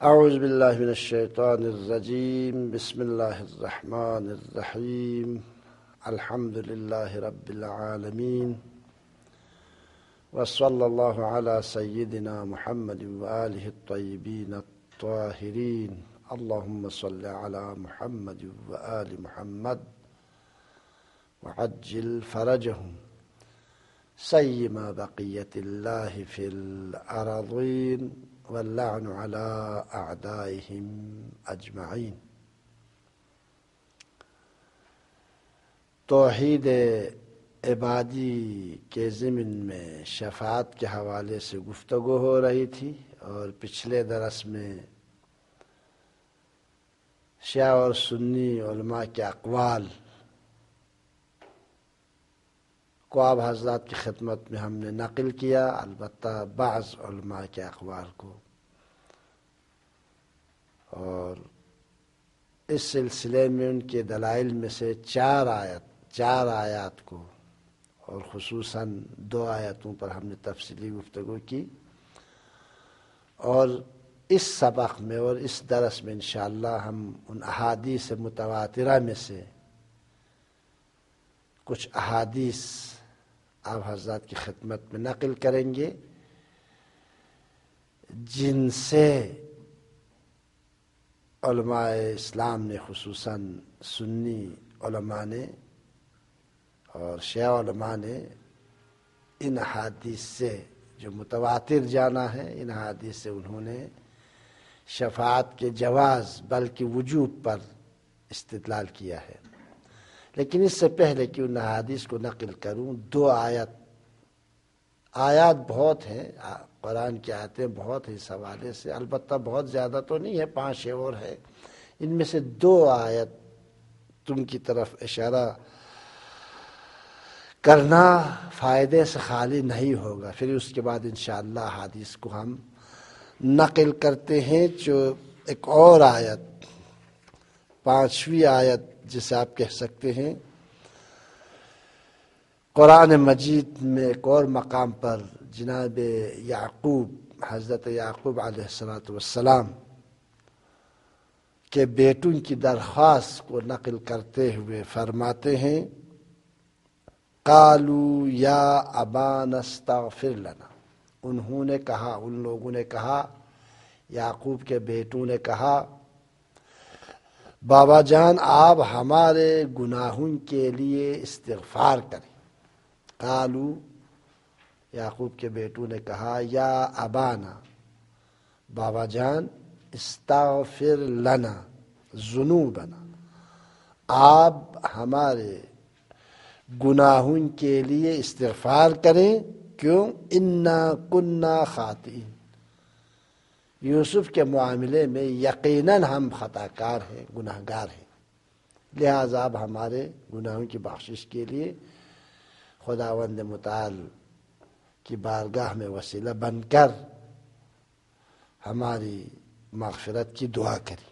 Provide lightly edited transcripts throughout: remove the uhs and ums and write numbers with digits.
اعوذ باللہ من الشیطان الرجیم بسم اللہ الرحمن الرحیم الحمد للہ رب العالمین وصلی اللہ علی سیدنا محمد وآلہ الطیبین الطاہرین اللہم صل علی محمد وآل محمد وعجل فرجہم سیما بقیت اللہ فی الارضین واللعن على اعدائهم اجمعین۔ توحید عبادی کے ضمن میں شفاعت کے حوالے سے گفتگو ہو رہی تھی، اور پچھلے درس میں شیعہ اور سنی علماء کے اقوال کو آپ حضرات کی خدمت میں ہم نے نقل کیا، البتہ بعض علماء کے اقوال کو، اور اس سلسلے میں ان کے دلائل میں سے چار آیات کو، اور خصوصاً 2 آیتوں پر ہم نے تفصیلی گفتگو کی، اور اس سبق میں اور اس درس میں انشاءاللہ ہم ان احادیث متواترہ میں سے کچھ احادیث آپ حضرات کی خدمت میں نقل کریں گے، جن سے علماء اسلام نے، خصوصاً سنی علماء نے اور شیعہ علماء نے، ان احادیث سے جو متواتر جانا ہے، ان احادیث سے انہوں نے شفاعت کے جواز بلکہ وجوب پر استدلال کیا ہے۔ لیکن اس سے پہلے کہ ان احادیث کو نقل کروں، 2 آیات بہت ہیں، قرآن کی آیتیں بہت ہیں اس حوالے سے، البتہ بہت زیادہ تو نہیں ہے، 5 اور ہے، ان میں سے 2 آیت تم کی طرف اشارہ کرنا فائدے سے خالی نہیں ہوگا۔ پھر اس کے بعد انشاءاللہ حدیث کو ہم نقل کرتے ہیں، جو ایک اور آیت، 5ویں آیت جسے آپ کہہ سکتے ہیں، قرآن مجید میں ایک اور مقام پر جناب یعقوب، حضرت یعقوب علیہ السلام کے بیٹوں کی درخواست کو نقل کرتے ہوئے فرماتے ہیں، قالوا یا ابانا استغفر لنا، انہوں نے کہا، ان لوگوں نے کہا، یعقوب کے بیٹوں نے کہا، بابا جان آپ ہمارے گناہوں کے لیے استغفار کریں۔ قالو، یعقوب کے بیٹوں نے کہا، یا ابانا، بابا جان، استغفر لنا ذنوبنا، آپ ہمارے گناہوں کے لیے استغفار کریں، کیوں؟ انا کنا خاطئین، یوسف کے معاملے میں یقیناً ہم خطا کار ہیں، گناہ گار ہیں، لہذا اب ہمارے گناہوں کی بخشش کے لیے خداوند متعال کی بارگاہ میں وسیلہ بن کر ہماری مغفرت کی دعا کریں۔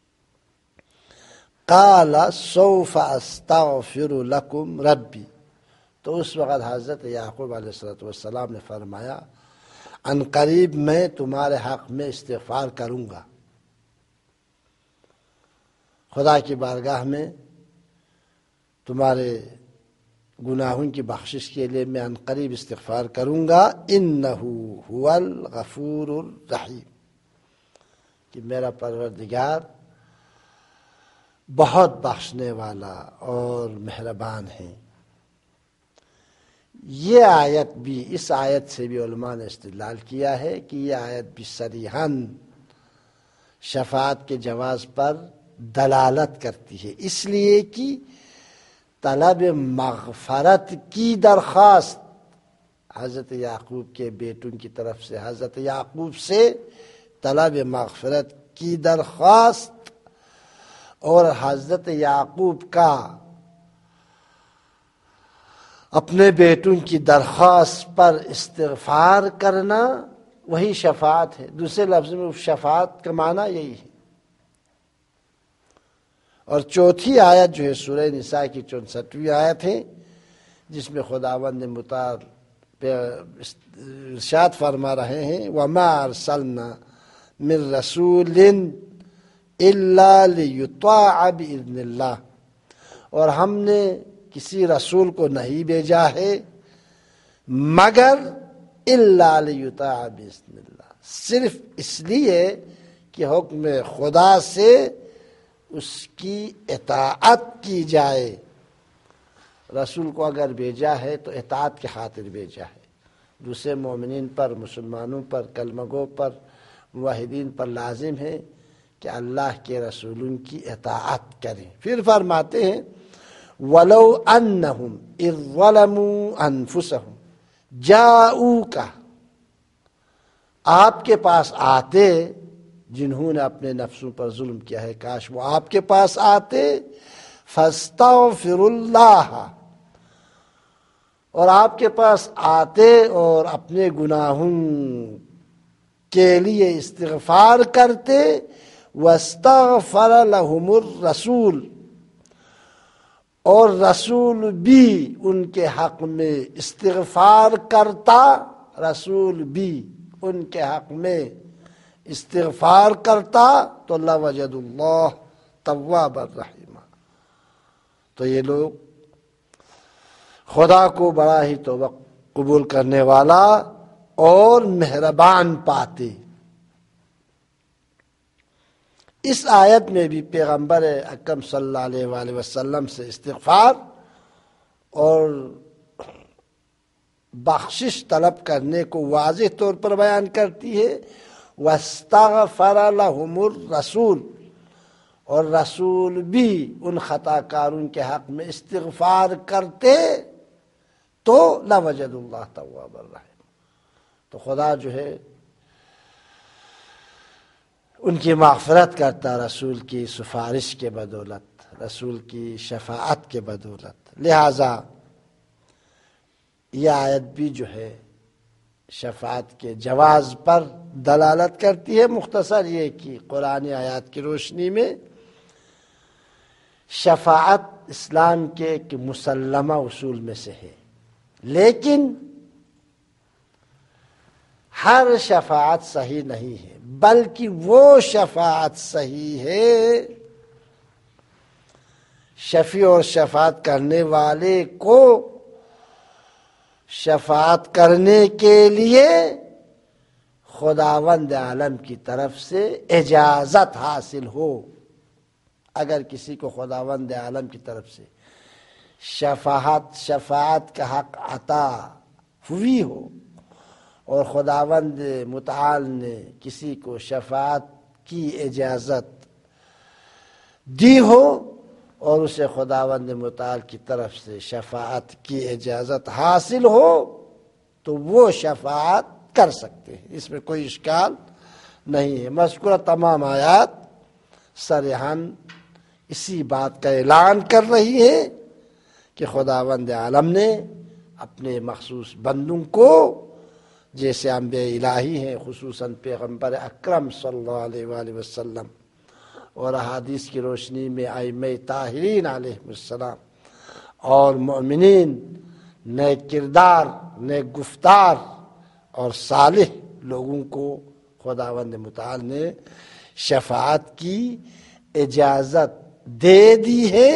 قال سوف استغفر لکم ربی، تو اس وقت حضرت یعقوب علیہ السلام نے فرمایا، ان قریب میں تمہارے حق میں استغفار کروں گا، خدا کی بارگاہ میں تمہارے گناہوں کی بخشش کے لیے میں ان قریب استغفار کروں گا، انہ هو الغفور الرحیم، کہ میرا پروردگار بہت بخشنے والا اور مہربان ہے۔ یہ آیت بھی، اس آیت سے بھی علماء نے استدلال کیا ہے کہ یہ آیت بھی صریحاً شفاعت کے جواز پر دلالت کرتی ہے، اس لیے کہ طلب مغفرت کی درخواست حضرت یعقوب کے بیٹوں کی طرف سے، حضرت یعقوب سے طلب مغفرت کی درخواست، اور حضرت یعقوب کا اپنے بیٹوں کی درخواست پر استغفار کرنا، وہی شفاعت ہے۔ دوسرے لفظ میں شفاعت کا معنی یہی ہے۔ اور 4تھی آیت جو ہے سورہ نساء کی 64ویں آیت ہے، جس میں خداوند متعال ارشاد فرما رہے ہیں، وَمَا أَرْسَلْنَا من رسول الا لیطاع باذن اللہ، اور ہم نے کسی رسول کو نہیں بھیجا ہے مگر الا لیطاع باذن اللہ، صرف اس لیے کہ حکم خدا سے اس کی اطاعت کی جائے۔ رسول کو اگر بھیجا ہے تو اطاعت کی خاطر بھیجا ہے، دوسرے مومنین پر، مسلمانوں پر، کلمہ گو پر، موحدین پر لازم ہے کہ اللہ کے رسولوں کی اطاعت کریں۔ پھر فرماتے ہیں وَلَوْ أَنَّهُمْ إِذْ ظَلَمُوا أَنفُسَهُمْ جَاءُوكَ، آپ کے پاس آتے جنہوں نے اپنے نفسوں پر ظلم کیا ہے، کاش وہ آپ کے پاس آتے، فَاسْتَغْفِرُوا اللَّهَ، اور آپ کے پاس آتے اور اپنے گناہوں کے لیے استغفار کرتے، وَاسْتَغْفَرَ لَهُمُ الرَّسُولُ، اور رسول بھی ان کے حق میں استغفار کرتا، رسول بھی ان کے حق میں استغفار کرتا، تو لَوَجَدُ اللَّهَ تَوَّابًا رَحِيمًا، تو یہ لوگ خدا کو بڑا ہی توبہ قبول کرنے والا اور مہربان پاتے۔ اس آیت میں بھی پیغمبر اکرم صلی اللہ علیہ وآلہ وسلم سے استغفار اور بخشش طلب کرنے کو واضح طور پر بیان کرتی ہے۔ وَاسْتَغْفَرَ لَهُمُ الرَّسُولُ، اور رسول بھی ان خطا کاروں کے حق میں استغفار کرتے تو لَوَجَدُ اللَّهَ تَوَّابًا رَحِيمًا، تو خدا جو ہے ان کی مغفرت کرتا رسول کی سفارش کے بدولت، رسول کی شفاعت کے بدولت۔ لہذا یہ آیت بھی جو ہے شفاعت کے جواز پر دلالت کرتی ہے۔ مختصر یہ کہ قرآن آیات کی روشنی میں شفاعت اسلام کے ایک مسلمہ اصول میں سے ہے، لیکن ہر شفاعت صحیح نہیں ہے، بلکہ وہ شفاعت صحیح ہے شفیع اور شفاعت کرنے والے کو شفاعت کرنے کے لیے خداوند عالم کی طرف سے اجازت حاصل ہو۔ اگر کسی کو خداوند عالم کی طرف سے شفاعت کا حق عطا ہوئی ہو اور خداوند متعال نے کسی کو شفاعت کی اجازت دی ہو اور اسے خداوند متعال کی طرف سے شفاعت کی اجازت حاصل ہو تو وہ شفاعت کر سکتے ہیں، اس میں کوئی اشکال نہیں ہے۔ مذکورہ تمام آیات صریحاً اسی بات کا اعلان کر رہی ہے کہ خداوند عالم نے اپنے مخصوص بندوں کو، جیسے انبیاء الہی ہیں، خصوصاً پیغمبر اکرم صلی اللہ علیہ وآلہ وسلم، اور احادیث کی روشنی میں ائمہ طاہرین علیہ السلام اور مومنین، نیک کردار، نیک گفتار اور صالح لوگوں کو خداوند متعال نے شفاعت کی اجازت دے دی ہے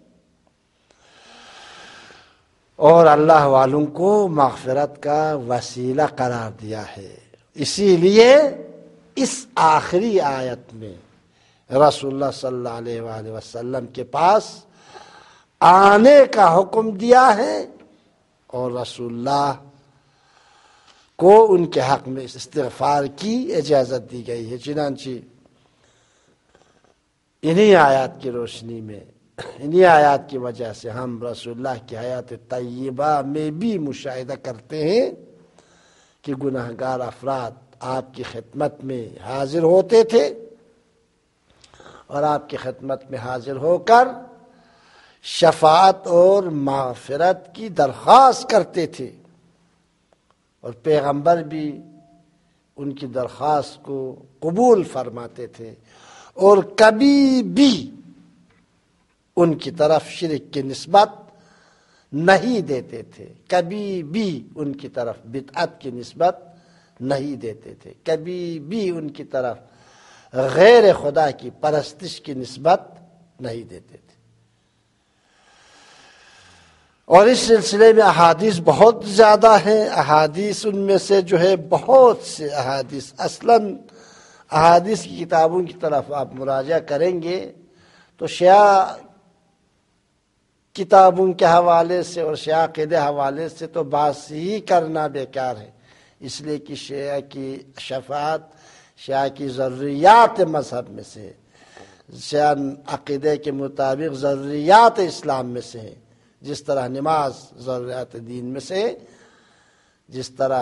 اور اللہ والوں کو مغفرت کا وسیلہ قرار دیا ہے۔ اسی لیے اس آخری آیت میں رسول اللہ صلی اللہ علیہ وآلہ وسلم کے پاس آنے کا حکم دیا ہے اور رسول اللہ کو ان کے حق میں استغفار کی اجازت دی گئی ہے۔ چنانچہ انہی آیات کی روشنی میں، انہی آیات کی وجہ سے ہم رسول اللہ کی حیات طیبہ میں بھی مشاہدہ کرتے ہیں کہ گناہگار افراد آپ کی خدمت میں حاضر ہوتے تھے اور آپ کی خدمت میں حاضر ہو کر شفاعت اور مغفرت کی درخواست کرتے تھے، اور پیغمبر بھی ان کی درخواست کو قبول فرماتے تھے اور کبھی بھی ان کی طرف شرک کی نسبت نہیں دیتے تھے، کبھی بھی ان کی طرف بدعت کی نسبت نہیں دیتے تھے، کبھی بھی ان کی طرف غیر خدا کی پرستش کی نسبت نہیں دیتے تھے۔ اور اس سلسلے میں احادیث بہت زیادہ ہیں۔ احادیث ان میں سے جو ہے بہت سے احادیث، اصلاً احادیث کی کتابوں کی طرف آپ مراجعہ کریں گے تو شیعہ کتابوں کے حوالے سے اور شیعہ عقیدے حوالے سے تو بحث ہی کرنا بیکار ہے، اس لیے کہ شیعہ کی شفاعت شیعہ کی ضروریات مذہب میں سے، شیعہ عقیدے کے مطابق ضروریات اسلام میں سے ہے، جس طرح نماز ضروریات دین میں سے، جس طرح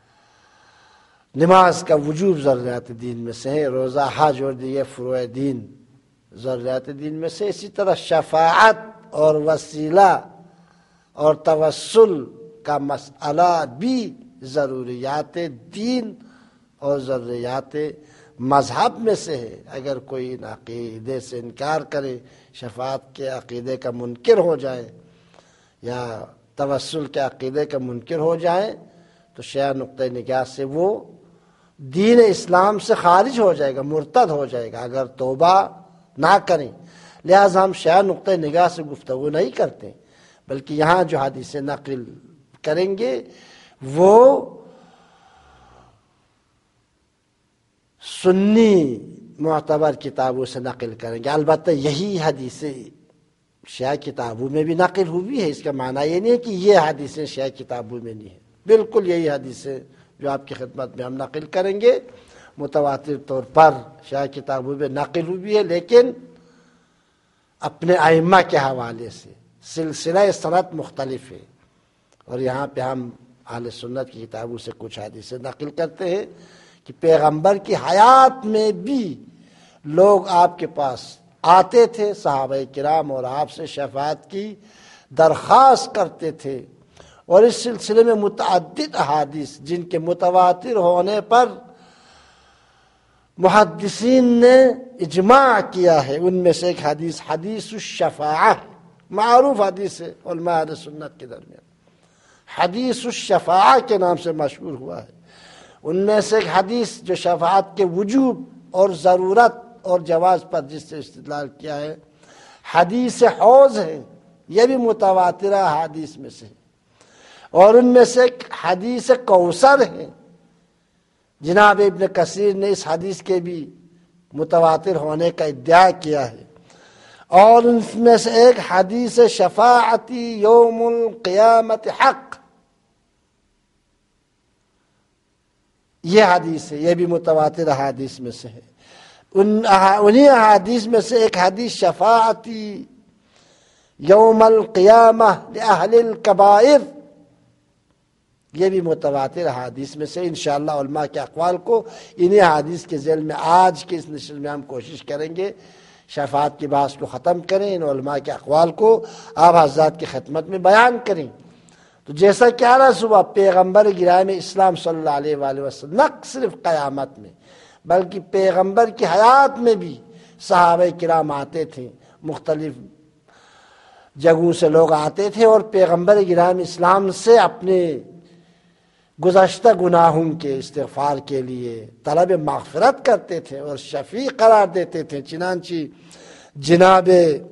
نماز کا وجوب ضروریات دین میں سے ہے، روزہ حج اور دیگر فروع دین ضروریات دین میں سے، اسی طرح شفاعت اور وسیلہ اور توسل کا مسئلہ بھی ضروریات دین اور ضروریات مذہب میں سے ہے۔ اگر کوئی ان عقیدے سے انکار کرے، شفاعت کے عقیدے کا منکر ہو جائے یا توسل کے عقیدے کا منکر ہو جائے تو شیعہ نقطۂ نگاہ سے وہ دین اسلام سے خارج ہو جائے گا، مرتد ہو جائے گا اگر توبہ نہ کریں۔ لہٰذا ہم شیعہ نقطۂ نگاہ سے گفتگو نہیں کرتے، بلکہ یہاں جو حدیث نقل کریں گے وہ سنی معتبر کتابوں سے نقل کریں گے۔ البتہ یہی حدیثیں شیعہ کتابوں میں بھی نقل ہوئی ہے، اس کا معنی یہ نہیں ہے کہ یہ حدیثیں شیعہ کتابوں میں نہیں ہیں، بالکل یہی حدیثیں جو آپ کی خدمت میں ہم نقل کریں گے متواتر طور پر شیعہ کتابوں میں نقل ہوئی ہے، لیکن اپنے ائمہ کے حوالے سے سلسلہ سند مختلف ہے۔ اور یہاں پہ ہم اہل سنت کی کتابوں سے کچھ حدیثیں نقل کرتے ہیں کہ پیغمبر کی حیات میں بھی لوگ آپ کے پاس آتے تھے، صحابہ کرام، اور آپ سے شفاعت کی درخواست کرتے تھے، اور اس سلسلے میں متعدد احادیث جن کے متواتر ہونے پر محدثین نے اجماع کیا ہے، ان میں سے ایک حدیث حدیث الشفاعہ معروف حدیث ہے علماء اہل سنت کے درمیان، حدیث الشفاعہ کے نام سے مشہور ہوا ہے۔ ان میں سے ایک حدیث جو شفاعت کے وجوب اور ضرورت اور جواز پر جس سے استدلال کیا ہے حدیث حوض ہے، یہ بھی متواترہ حدیث میں سے، اور ان میں سے ایک حدیث کوثر ہے۔ جناب ابن کثیر نے اس حدیث کے بھی متواتر ہونے کا ادعا کیا ہے، اور ان میں سے ایک حدیث شفاعتی یوم القیامت حق، یہ حدیث ہے، یہ بھی متواتر احادیث میں سے ہے۔ انہی احادیث میں سے ایک حدیث شفاعتی یوم القیامہ لأہل الکبائر، یہ بھی متواتر حدیث میں سے۔ انشاءاللہ علماء کے اقوال کو انہی حدیث کے ذیل میں آج کے اس نشر میں ہم کوشش کریں گے شفاعت کی بحث کو ختم کریں، ان علماء کے اقوال کو آپ حضرات کی خدمت میں بیان کریں۔ تو جیسا کہ عرض ہوا، پیغمبر گرامی اسلام صلی اللہ علیہ وآلہ وسلم نہ صرف قیامت میں بلکہ پیغمبر کی حیات میں بھی صحابہ کرام آتے تھے، مختلف جگہوں سے لوگ آتے تھے اور پیغمبر گرامی اسلام سے اپنے گزشتہ گناہوں کے استغفار کے لیے طلب مغفرت کرتے تھے اور شفیع قرار دیتے تھے۔ چنانچہ جناب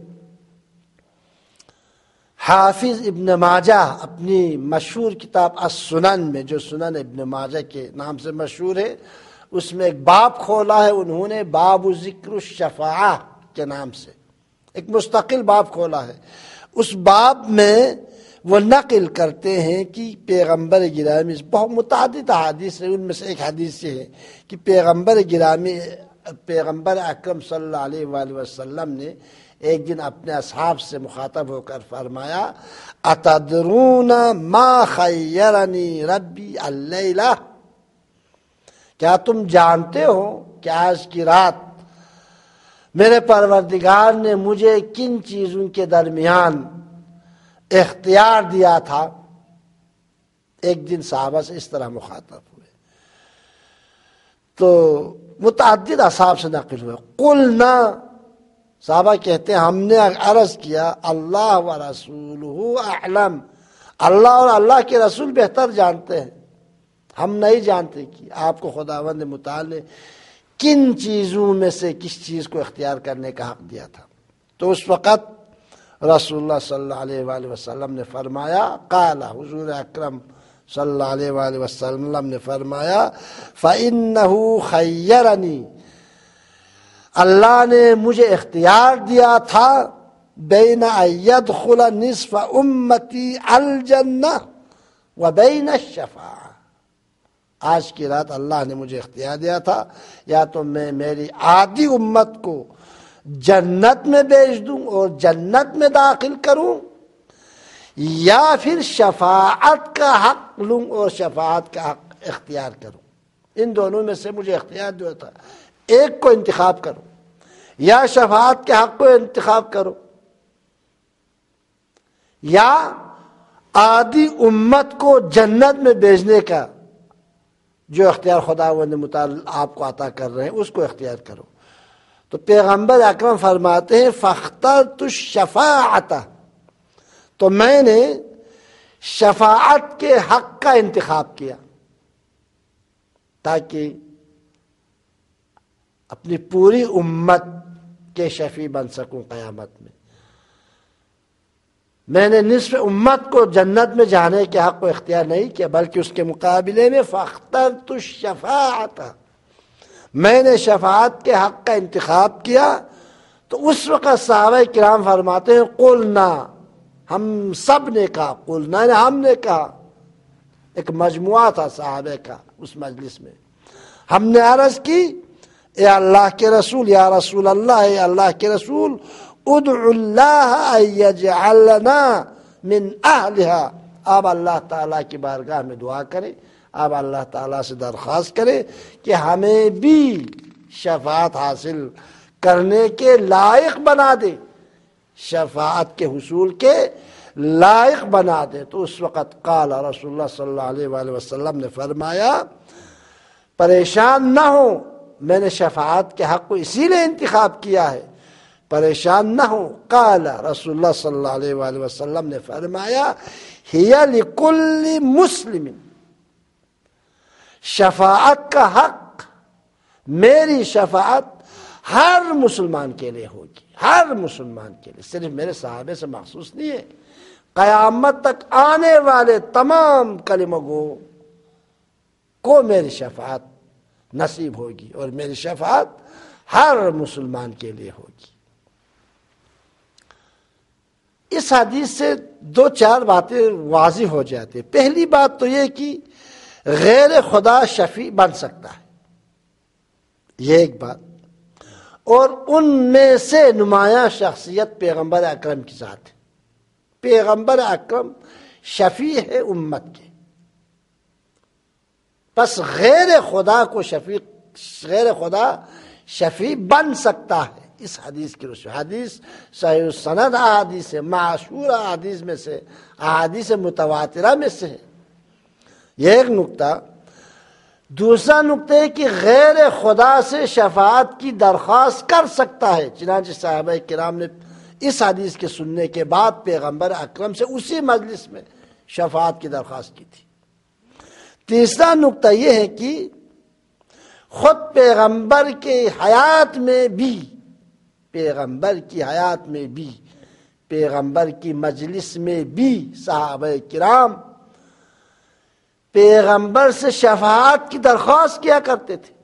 حافظ ابن ماجہ اپنی مشہور کتاب السنن میں، جو سنن ابن ماجہ کے نام سے مشہور ہے، اس میں ایک باب کھولا ہے انہوں نے، باب ذکر الشفاعہ کے نام سے ایک مستقل باب کھولا ہے۔ اس باب میں وہ نقل کرتے ہیں کہ پیغمبر گرامی، بہت متعدد حدیث ہے، ان میں سے ایک حدیث یہ ہے کہ پیغمبر گرامی، پیغمبر اکرم صلی اللہ علیہ وآلہ وسلم نے ایک دن اپنے اصحاب سے مخاطب ہو کر فرمایا، اتدرون ما خیرنی ربی اللیلہ، کیا تم جانتے ہو کہ آج کی رات میرے پروردگار نے مجھے کن چیزوں کے درمیان اختیار دیا تھا؟ ایک دن صحابہ سے اس طرح مخاطب ہوئے تو متعدد اصحاب سے نقل ہوئے، قلنا، صحابہ کہتے ہیں ہم نے عرض کیا، اللہ و رسولہ اعلم، اللہ اور اللہ کے رسول بہتر جانتے ہیں۔ ہم نہیں جانتے کہ آپ کو خداوند متعال نے کن چیزوں میں سے کس چیز کو اختیار کرنے کا حق دیا تھا۔ تو اس وقت رسول اللہ صلی اللہ علیہ وآلہ وسلم نے فرمایا، قال، حضور اکرم صلی اللہ علیہ وآلہ وسلم نے فرمایا، فَإِنَّهُ خَيَّرَنِي، اللہ نے مجھے اختیار دیا تھا، بین ان يدخل نصف امتی الجنہ وبین الشفاعہ، آج کی رات اللہ نے مجھے اختیار دیا تھا یا تو میں میری آدھی امت کو جنت میں بھیج دوں اور جنت میں داخل کروں، یا پھر شفاعت کا حق لوں اور شفاعت کا حق اختیار کروں۔ ان دونوں میں سے مجھے اختیار دیا تھا، ایک کو انتخاب کرو، یا شفاعت کے حق کو انتخاب کرو یا آدھی امت کو جنت میں بھیجنے کا جو اختیار خداوند متعال آپ کو عطا کر رہے ہیں اس کو اختیار کرو۔ تو پیغمبر اکرم فرماتے ہیں فاخترت الشفاعۃ، تو میں نے شفاعت کے حق کا انتخاب کیا تاکہ اپنی پوری امت کے شفیع بن سکوں قیامت میں۔ میں نے نصف امت کو جنت میں جانے کے حق کو اختیار نہیں کیا، بلکہ اس کے مقابلے میں فاخترت الشفاعۃ، میں نے شفاعت کے حق کا انتخاب کیا۔ تو اس وقت صحابہ کرام فرماتے ہیں قلنا، ہم سب نے کہا، قلنا نے ہم نے کہا، ایک مجموعہ تھا صحابہ کا اس مجلس میں، ہم نے عرض کی، اے اللہ کے رسول، یا رسول اللہ، اے اللہ کے رسول، ادعو اللہ ان یجعلنا من اہلہا، آپ اللہ تعالیٰ کی بارگاہ میں دعا کریں، آپ اللہ تعالیٰ سے درخواست کریں کہ ہمیں بھی شفاعت حاصل کرنے کے لائق بنا دے، شفاعت کے حصول کے لائق بنا دے۔ تو اس وقت قال رسول اللہ صلی اللہ علیہ وآلہ وسلم نے فرمایا، پریشان نہ ہو، میں نے شفاعت کے حق کو اسی لیے انتخاب کیا ہے، پریشان نہ ہو۔ قال رسول اللہ صلی اللہ علیہ وآلہ وسلم نے فرمایا، ہی لکل مسلم، شفاعت کا حق، میری شفاعت ہر مسلمان کے لیے ہوگی، ہر مسلمان کے لیے، صرف میرے صحابے سے مخصوص نہیں ہے، قیامت تک آنے والے تمام کلمہ گو کو میری شفاعت نصیب ہوگی، اور میری شفاعت ہر مسلمان کے لیے ہوگی۔ اس حدیث سے دو چار باتیں واضح ہو جاتی ہیں۔ پہلی بات تو یہ کہ غیر خدا شفیع بن سکتا ہے، یہ ایک بات، اور ان میں سے نمایاں شخصیت پیغمبر اکرم کی ذات ہے۔ پیغمبر اکرم شفیع ہے امت کے، بس غیر خدا کو غیر خدا شفیع بن سکتا ہے۔ اس حدیث کی روشنی، حدیث صحیح السند احادیث ہے، مشہور احادیث میں سے، احادیث متواترہ میں سے ہے، یہ ایک نقطہ۔ دوسرا نقطہ ہے کہ غیر خدا سے شفاعت کی درخواست کر سکتا ہے، چنانچہ صحابہ کرام نے اس حدیث کے سننے کے بعد پیغمبر اکرم سے اسی مجلس میں شفاعت کی درخواست کی تھی۔ تیسرا نقطہ یہ ہے کہ خود پیغمبر کی حیات میں بھی، پیغمبر کی حیات میں بھی، پیغمبر کی مجلس میں بھی صحابہ کرام پیغمبر سے شفاعت کی درخواست کیا کرتے تھے۔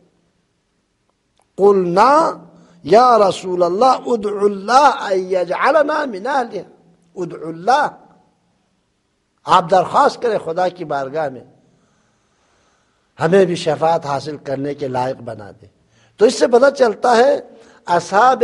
قلنا یا رسول اللہ ادعو اللہ ان یجعلنا من اہلہا، ادعو اللہ، آپ درخواست کریں خدا کی بارگاہ میں ہمیں بھی شفاعت حاصل کرنے کے لائق بنا دے۔ تو اس سے پتہ چلتا ہے اصحاب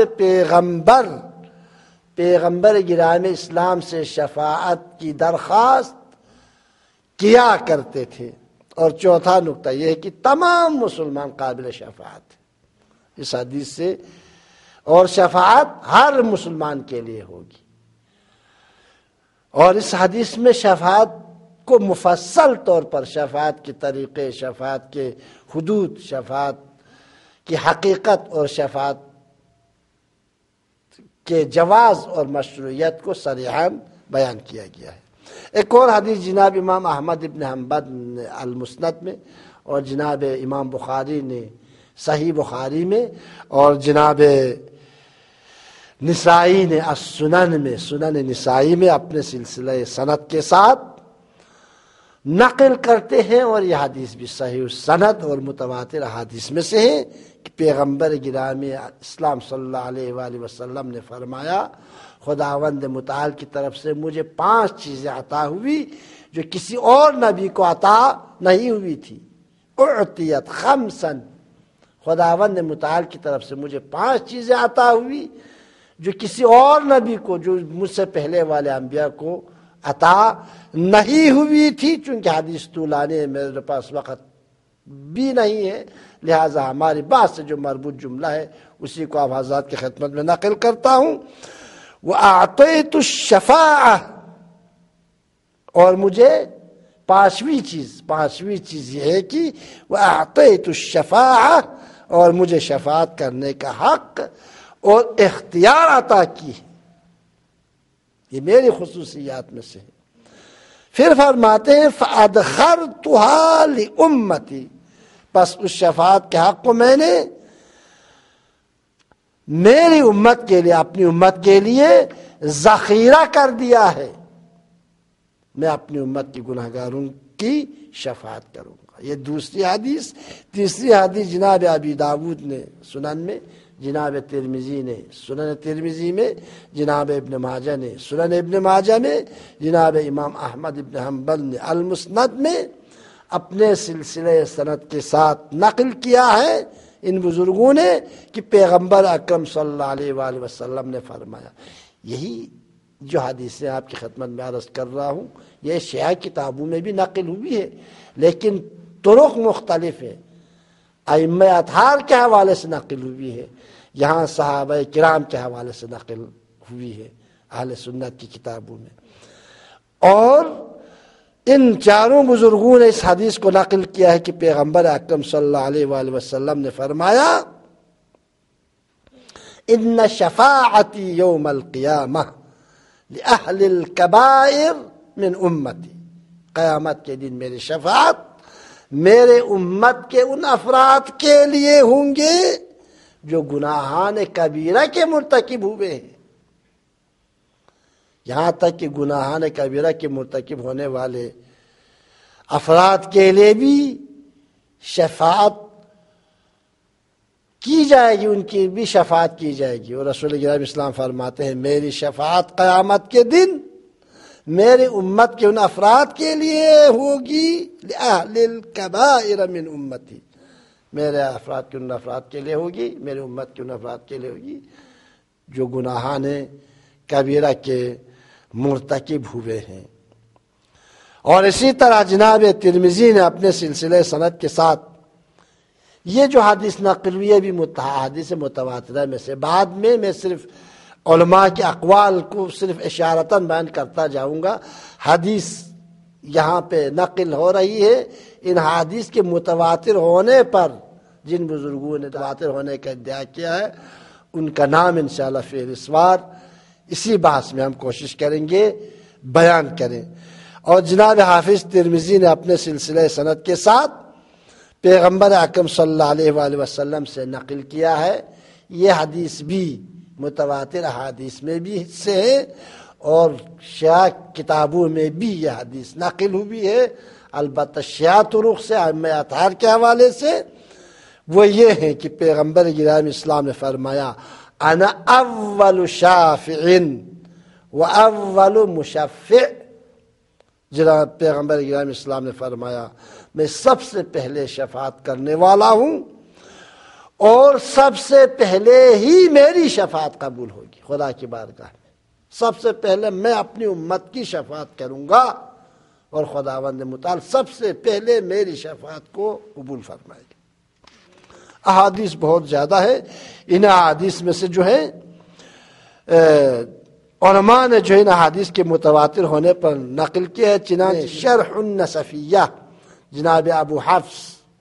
پیغمبر گرامی اسلام سے شفاعت کی درخواست کیا کرتے تھے۔ اور چوتھا نقطہ یہ ہے کہ تمام مسلمان قابل شفاعت ہیں اس حدیث سے، اور شفاعت ہر مسلمان کے لیے ہوگی۔ اور اس حدیث میں شفاعت کو مفصل طور پر، شفاعت کے طریقے، شفاعت کے حدود، شفاعت کی حقیقت اور شفاعت کے جواز اور مشروعیت کو صریحاً بیان کیا گیا ہے۔ ایک اور حدیث جناب امام احمد ابن حنبل نے المسند میں، اور جناب امام بخاری نے صحیح بخاری میں، اور جناب نسائی نے السنن میں، سنن نسائی میں اپنے سلسلہ سند کے ساتھ نقل کرتے ہیں، اور یہ حدیث بھی صحیح السند اور متواتر احادیث میں سے ہے کہ پیغمبر گرامی اسلام صلی اللہ علیہ وآلہ وسلم نے فرمایا خداوند متعال کی طرف سے مجھے 5 چیزیں عطا ہوئی جو کسی اور نبی کو عطا نہیں ہوئی تھی۔ اعطیت خمسا، خداوند متعال کی طرف سے مجھے 5 چیزیں عطا ہوئی جو کسی اور نبی کو، جو مجھ سے پہلے والے انبیاء کو عطا نہیں ہوئی تھی۔ چونکہ حدیث طولانی ہے، میرے پاس وقت بھی نہیں ہے، لہٰذا ہماری بات سے جو مربوط جملہ ہے اسی کو آپ حضرات کی خدمت میں نقل کرتا ہوں۔ وَأَعْطَيْتُ الشَّفَاعَةَ، اور مجھے پانچویں چیز یہ ہے کہ وَأَعْطَيْتُ الشَّفَاعَةَ، اور مجھے شفاعت کرنے کا حق اور اختیار عطا کی، یہ میری خصوصیات میں سے ہے۔ پھر فرماتے ہیں فَأَدْخَرْتُهَا لِأُمَّتِي، بس اس شفاعت کے حق کو میں نے میری امت کے لیے، اپنی امت کے لیے ذخیرہ کر دیا ہے، میں اپنی امت کی گناہگاروں کی شفاعت کروں گا۔ یہ دوسری حدیث۔ تیسری حدیث جناب ابی داود نے سنن میں، جناب ترمذی نے سنن ترمذی میں، جناب ابن ماجہ نے سنن ابن ماجہ میں، جناب امام احمد ابن حنبل نے المسند میں اپنے سلسلہ سند کے ساتھ نقل کیا ہے ان بزرگوں نے کہ پیغمبر اکرم صلی اللہ علیہ وآلہ وسلم نے فرمایا۔ یہی جو حدیثیں آپ کی خدمت میں عرض کر رہا ہوں یہ شیعہ کتابوں میں بھی نقل ہوئی ہے، لیکن طرق مختلف ہیں، ائمہ اطہار کے حوالے سے نقل ہوئی ہے، یہاں صحابہ کرام کے حوالے سے نقل ہوئی ہے اہل سنت کی کتابوں میں۔ اور ان چاروں بزرگوں نے اس حدیث کو نقل کیا ہے کہ پیغمبر اکرم صلی اللہ علیہ وآلہ وسلم نے فرمایا ان شفاعتی یوم القیامہ لأہل الکبائر من امتی، قیامت کے دن میری شفاعت میرے امت کے ان افراد کے لیے ہوں گے جو گناہان کبیرہ کے مرتکب ہوئے ہیں۔ یہاں تک کہ گناہان کبیرہ کے مرتکب ہونے والے افراد کے لیے بھی شفاعت کی جائے گی، ان کی بھی شفاعت کی جائے گی۔ اور رسول کریم اسلام فرماتے ہیں میری شفاعت قیامت کے دن میرے امت کے ان افراد کے لیے ہوگی لأہل الکبائر من امتی، میرے افراد کے ان افراد کے لیے ہوگی، میرے امت کے ان افراد کے لیے ہوگی جو گناہان کبیرہ کے مرتکب ہوئے ہیں۔ اور اسی طرح جناب ترمذی نے اپنے سلسلے سند کے ساتھ یہ جو حدیث نقل ہوئی ہے بھی حدیث متواترہ میں سے، بعد میں صرف علماء کے اقوال کو صرف اشارتاً بیان کرتا جاؤں گا۔ حدیث یہاں پہ نقل ہو رہی ہے، ان حدیث کے متواتر ہونے پر جن بزرگوں نے متواتر ہونے کا ادعا کیا ہے ان کا نام انشاءاللہ فہرستوار اسی بحث میں ہم کوشش کریں گے بیان کریں۔ اور جناب حافظ ترمذی نے اپنے سلسلہ سند کے ساتھ پیغمبر اکرم صلی اللہ علیہ وآلہ وسلم سے نقل کیا ہے، یہ حدیث بھی متواتر احادیث میں بھی سے ہے اور شیعہ کتابوں میں بھی یہ حدیث نقل ہوئی ہے، البتہ شیعہ طرق سے ائمہ اطہار کے حوالے سے وہ یہ ہے کہ پیغمبر گرامی اسلام نے فرمایا انا اول شافع و اول مشفع، جناب پیغمبر گرامی اسلام نے فرمایا میں سب سے پہلے شفاعت کرنے والا ہوں اور سب سے پہلے ہی میری شفاعت قبول ہوگی خدا کی بارگاہ میں، سب سے پہلے میں اپنی امت کی شفاعت کروں گا اور خداوند متعال سب سے پہلے میری شفاعت کو قبول فرمائے گا۔ احادیث بہت زیادہ ہے، ان احادیث میں سے جو ہے علماء نے جو ان احادیث کے متواتر ہونے پر نقل کیا ہے، چنانچہ شرح النصفیہ جناب ابو حفص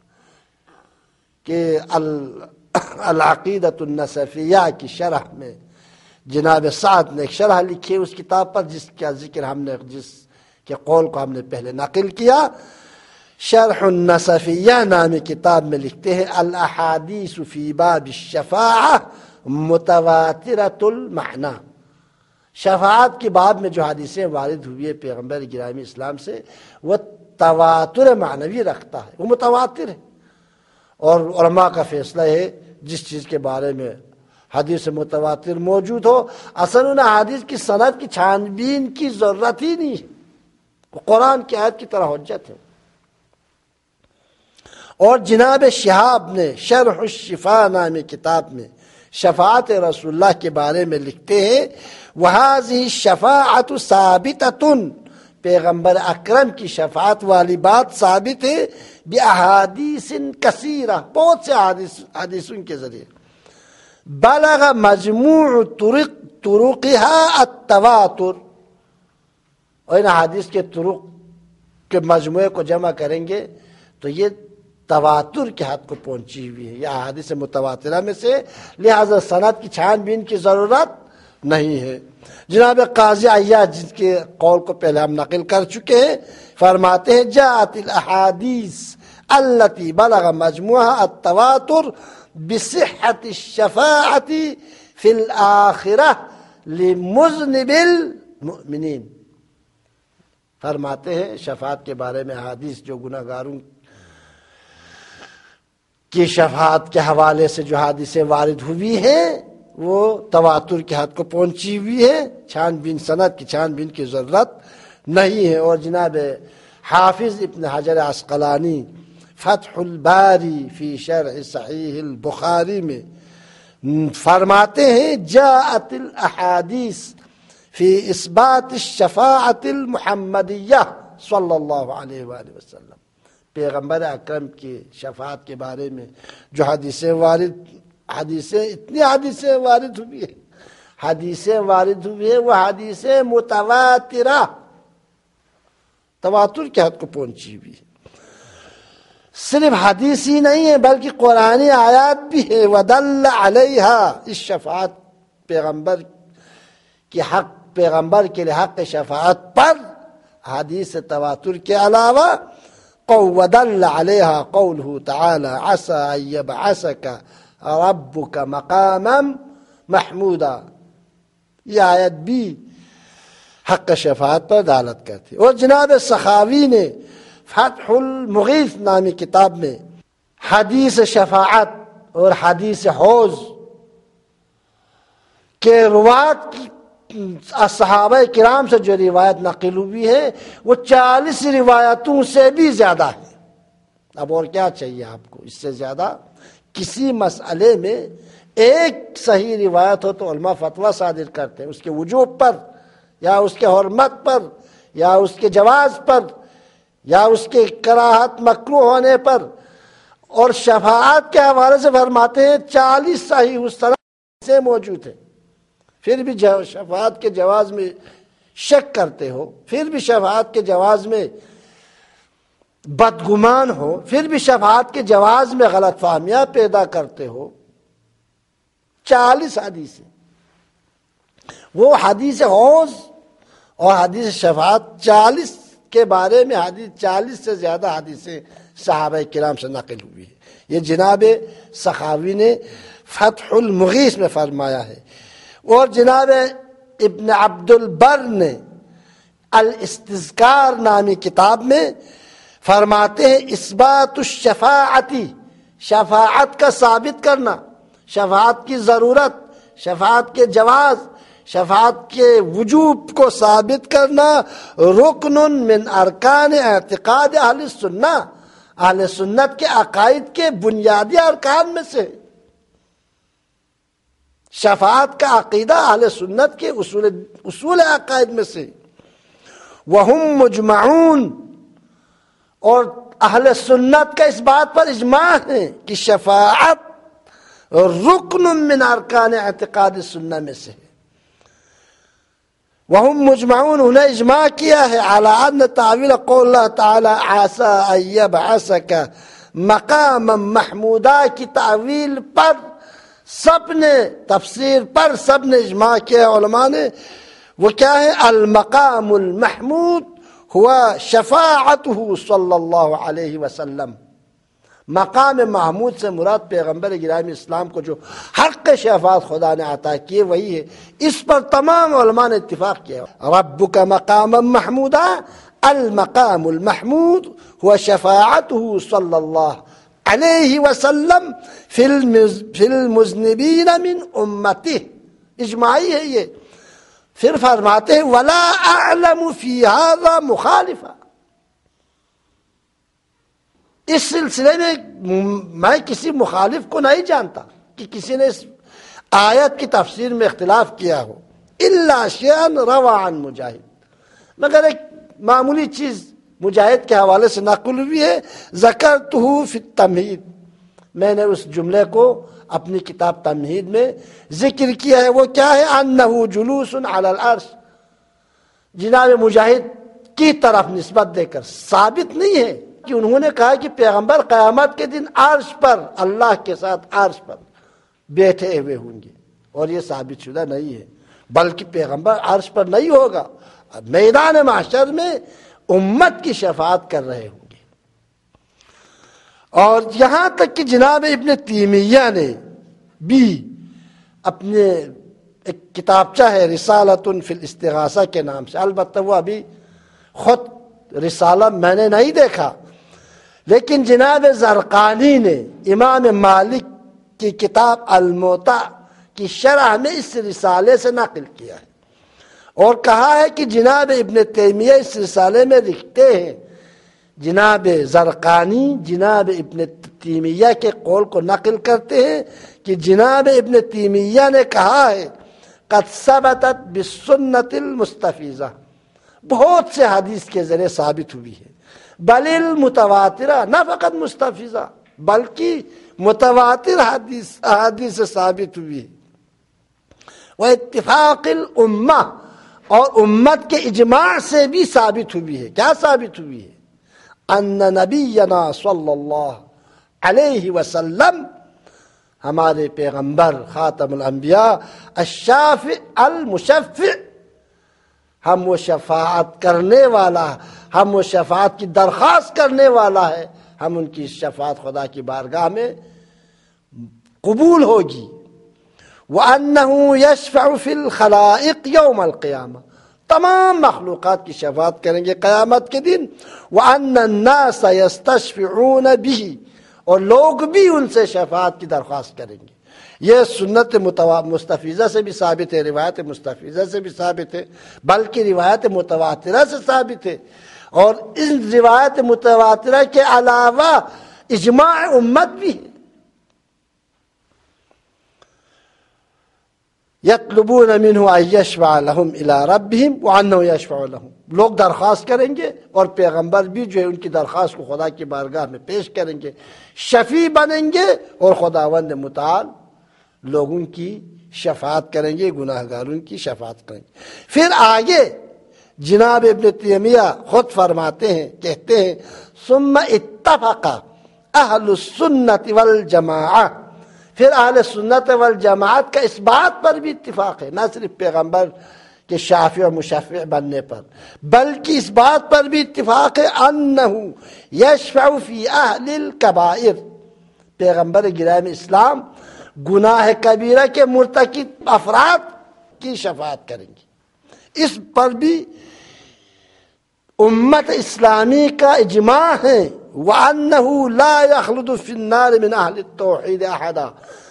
کہ العقیدۃ النصفیہ کی شرح میں جناب سعد نے ایک شرح لکھی اس کتاب پر جس کا ذکر ہم نے جس کہ قول کو ہم نے پہلے نقل کیا۔ شرح النصفیہ نامی کتاب میں لکھتے ہیں الاحادیث فی باب الشفاعہ متواترۃ المعنی، شفاعت کی باب میں جو حدیثیں وارد ہوئی ہے پیغمبر گرامی اسلام سے وہ تواتر معنوی رکھتا ہے، وہ متواتر ہے۔ اور علماء کا فیصلہ ہے جس چیز کے بارے میں حدیث متواتر موجود ہو، اصل ان حدیث کی سند کی چھان بین کی ضرورت ہی نہیں ہے، وہ قرآن کی آیت کی طرح حجت ہے۔ اور جناب شہاب نے شرح الشفاء نامی کتاب میں شفاعت رسول اللہ کے بارے میں لکھتے ہیں وَهَذِهِ الشَّفَاعَةُ ثَابِتَةٌ، پیغمبر اکرم کی شفاعت والی بات ثابت ہے بِأَحَادِيثٍ كَثِيرَةٍ، بہت سے حدیثوں کے ذریعے، بلغ مجموع طرقها التواتر، اور ان حدیث کے طرق کے مجموعے کو جمع کریں گے تو یہ تواتر کے حد کو پہنچی ہوئی ہے، یہ احادیث متواترہ میں سے، لہذا سند کی چھان بین کی ضرورت نہیں ہے۔ جناب قاضی عیاض جن کے قول کو پہلے ہم نقل کر چکے ہیں، فرماتے ہیں جاءت الاحادیث التي بلغ مجموعها التواتر بصحة الشفاعة في الآخرة لمذنب المؤمنین، فرماتے ہیں شفاعت کے بارے میں حدیث جو گناہ گاروں کی شفاعت کے حوالے سے جو حدیثیں وارد ہوئی ہیں وہ تواتر کے حد کو پہنچی ہوئی ہے، چھان بین سند کی چھان بین کی ضرورت نہیں ہے۔ اور جناب حافظ ابن حجر عسقلانی فتح الباری فی شرح صحیح البخاری میں فرماتے ہیں جاءت الاحادیث فی اثبات الشفاعت المحمدیہ صلی اللہ علیہ وآلہ وسلم، پیغمبر اکرم کی شفاعت کے بارے میں جو حدیثیں اتنی حدیثیں وارد ہوئی ہیں، حدیثیں وارد ہوئی ہیں وہ حدیثیں متواترہ، تواتر کے حد کو پہنچی ہوئی ہے۔ صرف حدیث ہی نہیں ہے بلکہ قرآنی آیات بھی ہے، وَدَلَّ عَلَيْهَا، اس شفاعت پیغمبر کے لیے حق شفاعت پر حدیث تواتر کے علاوہ وَدَلَّ عَلَيْهَا قَوْلُهُ تَعَالَى عَسَىٰ أَن يَبْعَثَكَ رَبُّكَ مَقَامًا مَحْمُودًا، یہ آیت بھی حق شفاعت پر دلالت کرتی۔ اور جناب سخاوی نے فتح المغیث نامی کتاب میں حدیث شفاعت اور حدیث حوض کے روایت صحابہ کرام سے جو روایت نقل ہوئی ہے وہ 40 روایتوں سے بھی زیادہ ہے۔ اب اور کیا چاہیے آپ کو اس سے زیادہ؟ کسی مسئلے میں ایک صحیح روایت ہو تو علماء فتویٰ صادر کرتے ہیں اس کے وجوب پر یا اس کے حرمت پر یا اس کے جواز پر یا اس کے کراہت مکروہ ہونے پر، اور شفاعت کے حوالے سے فرماتے ہیں 40 صحیح مستند سے موجود ہیں، پھر بھی شفاعت کے جواز میں شک کرتے ہو، پھر بھی شفاعت کے جواز میں بدگمان ہو، پھر بھی شفاعت کے جواز میں غلط فہمیاں پیدا کرتے ہو۔ 40 حدیثیں، وہ حدیث حوض اور حدیث شفاعت 40 کے بارے میں 40 سے زیادہ حدیثیں صحابہ کرام سے نقل ہوئی ہے۔ یہ جناب سخاوی نے فتح المغیث میں فرمایا ہے۔ اور جناب ابن عبد البر نے الاستذکار نامی کتاب میں فرماتے ہیں اثبات الشفاعتی، شفاعت کا ثابت کرنا، شفاعت کی ضرورت، شفاعت کے جواز، شفاعت کے وجوب کو ثابت کرنا رکن من ارکان اعتقاد اہل سنہ، اہل سنت کے عقائد کے بنیادی ارکان میں سے، شفاعت کا عقیدہ اہل سنت کے اصول عقائد میں سے۔ وہم مجمعون، اور اہل سنت کا اس بات پر اجماع ہے کہ شفاعت رکن من ارکان اعتقاد سنہ میں سے ہے۔ وہم مجمعون، انہیں اجماع کیا ہے علی ان تعویل قول اللہ تعالی عسیٰ ان یبعثک مقاما محمودا کی تعویل پر سب نے، تفسیر پر سب نے اجماع کیا علماء نے۔ وہ کیا ہے؟ المقام المحمود ہوا شفاعتہ صلی اللہ علیہ وسلم، مقام محمود سے مراد پیغمبر گرامی اسلام کو جو حق شفاعت خدا نے عطا کیے وہی ہے۔ اس پر تمام علماء نے اتفاق کیا۔ ربک مقاما محمودا، المقام المحمود هو شفاعته صلی اللہ علیہ وسلم فی المذنبین من امتہ، اجماعی ہے یہ۔ پھر فرماتے ہیں ولا اعلم فی ھذا مخالفا، اس سلسلے میں کسی مخالف کو نہیں جانتا کہ کسی نے اس آیت کی تفسیر میں اختلاف کیا ہو، الا شیئا روى عن مجاہد، مگر ایک معمولی چیز مجاہد کے حوالے سے نقل ہوئی ہے، ذکرتہ فی التمہید، میں نے اس جملے کو اپنی کتاب تمہید میں ذکر کیا ہے۔ وہ کیا ہے؟ انہ جلوس علی العرش، جناب مجاہد کی طرف نسبت دے کر ثابت نہیں ہے کہ انہوں نے کہا کہ پیغمبر قیامت کے دن عرش پر اللہ کے ساتھ عرش پر بیٹھے ہوئے ہوں گے، اور یہ ثابت شدہ نہیں ہے، بلکہ پیغمبر عرش پر نہیں ہوگا، میدان محشر میں امت کی شفاعت کر رہے ہوں گے۔ اور یہاں تک کہ جناب ابن تیمیہ نے بھی اپنے ایک کتابچہ ہے رسالۃ فی الاستغاثہ کے نام سے، البتہ وہ ابھی خود رسالہ میں نے نہیں دیکھا، لیکن جناب زرقانی نے امام مالک کی کتاب الموطا کی شرح میں اس رسالے سے نقل کیا ہے، اور کہا ہے کہ جناب ابن تیمیہ اس رسالے میں لکھتے ہیں، جناب زرقانی جناب ابن تیمیہ کے قول کو نقل کرتے ہیں کہ جناب ابن تیمیہ نے کہا ہے قد ثبتت بالسنت المستفیضہ، بہت سے حدیث کے ذریعے ثابت ہوئی ہے، بل المتواترہ، نہ فقط مستفیضہ بلکہ متواتر حدیث سے ثابت ہوئی ہے، واتفاق الامہ، اور امت کے اجماع سے بھی ثابت ہوئی ہے۔ کیا ثابت ہوئی ہے؟ ان نبینا صلی اللہ علیہ وسلم، ہمارے پیغمبر خاتم الانبیاء، الشافع المشفع، ہم وہ شفاعت کرنے والا، ہم وہ شفاعت کی درخواست کرنے والا ہے، ہم ان کی شفاعت خدا کی بارگاہ میں قبول ہوگی۔ وَأَنَّهُ يَشْفَعُ فِي الْخَلَائِقِ يَوْمَ الْقِيَامَةِ، تمام مخلوقات کی شفاعت کریں گے قیامت کے دن۔ وَأَنَّ النَّاسَ يَسْتَشْفِعُونَ بِهِ، اور لوگ بھی ان سے شفاعت کی درخواست کریں گے۔ یہ سنت مستفیضہ سے بھی ثابت ہے، روایت مستفیضہ سے بھی ثابت ہے، بلکہ روایت متواترہ سے ثابت ہے، اور ان روایت متواترہ کے علاوہ اجماع امت بھی ہے۔ یطلبون منہ ان یشفع لہم الی ربہم وانہ یشفع لہم، لوگ درخواست کریں گے اور پیغمبر بھی جو ہے ان کی درخواست کو خدا کی بارگاہ میں پیش کریں گے، شفیع بنیں گے، اور خداوند متعال لوگوں کی شفاعت کریں گے، گناہگاروں کی شفاعت کریں گے۔ پھر آگے جناب ابن تیمیہ خود فرماتے ہیں، کہتے ہیں ثم اتفق اہل السنت والجماعہ، پھر اہل سنت والجماعت کا اس بات پر بھی اتفاق ہے، نہ صرف پیغمبر کے شافع و مشفع بننے پر، بلکہ اس بات پر بھی اتفاق ہے انہ یشفع فی اہل الکبائر، پیغمبر گرامی اسلام گناہ کبیرہ کے مرتکب افراد کی شفاعت کریں گے۔ اس پر بھی امت اسلامی کا اجماع ہے۔ وَأَنَّهُ لَا يَخْلُدُ فِي النَّارِ مِنْ أَهْلِ التَّوْحِيدِ أَحَدًا،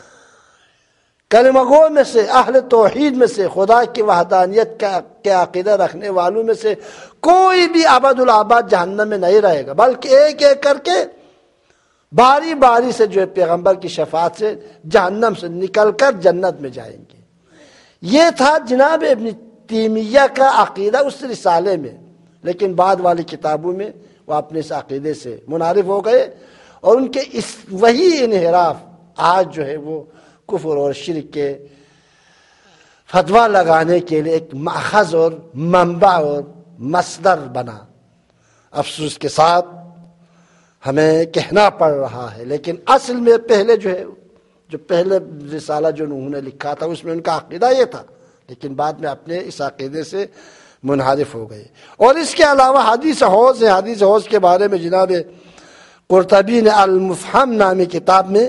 کلمہ گو میں سے، اہل توحید میں سے، خدا کی وحدانیت کے عقیدہ رکھنے والوں میں سے کوئی بھی ابد الآباد جہنم میں نہیں رہے گا، بلکہ ایک ایک کر کے باری باری سے جو ہے پیغمبر کی شفاعت سے جہنم سے نکل کر جنت میں جائیں گے۔ یہ تھا جناب ابن تیمیہ کا عقیدہ اس رسالے میں، لیکن بعد والی کتابوں میں وہ اپنے اس عقیدے سے منحرف ہو گئے، اور ان کے اس وہی انحراف آج جو ہے وہ کفر اور شرک کے فتویٰ لگانے کے لیے ایک ماخذ اور منبع اور مصدر بنا۔ افسوس کے ساتھ ہمیں کہنا پڑ رہا ہے، لیکن اصل میں پہلے جو پہلے رسالہ جو انہوں نے لکھا تھا اس میں ان کا عقیدہ یہ تھا، لیکن بعد میں اپنے اس عقیدے سے منحرف ہو گئے۔ اور اس کے علاوہ حدیث حوض ہے، حدیث حوض کے بارے میں جناب قرطبی نے المفہم نامی کتاب میں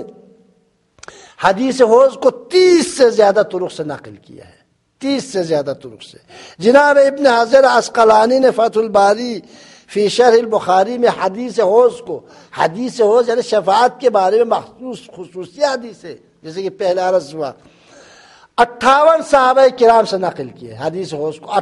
حدیث حوض کو 30 سے زیادہ طرق سے نقل کیا ہے، 30 سے زیادہ طرق سے۔ جناب ابن حجر عسقلانی نے فتح الباری فی شرح البخاری میں حدیث حوض کو، حدیث حوض یعنی شفاعت کے بارے میں مخصوص خصوصی حدیث ہے، جیسے کہ پہلا عرض ہوا، 58 صحابہ کرام سے نقل کیے حدیث حوض کو،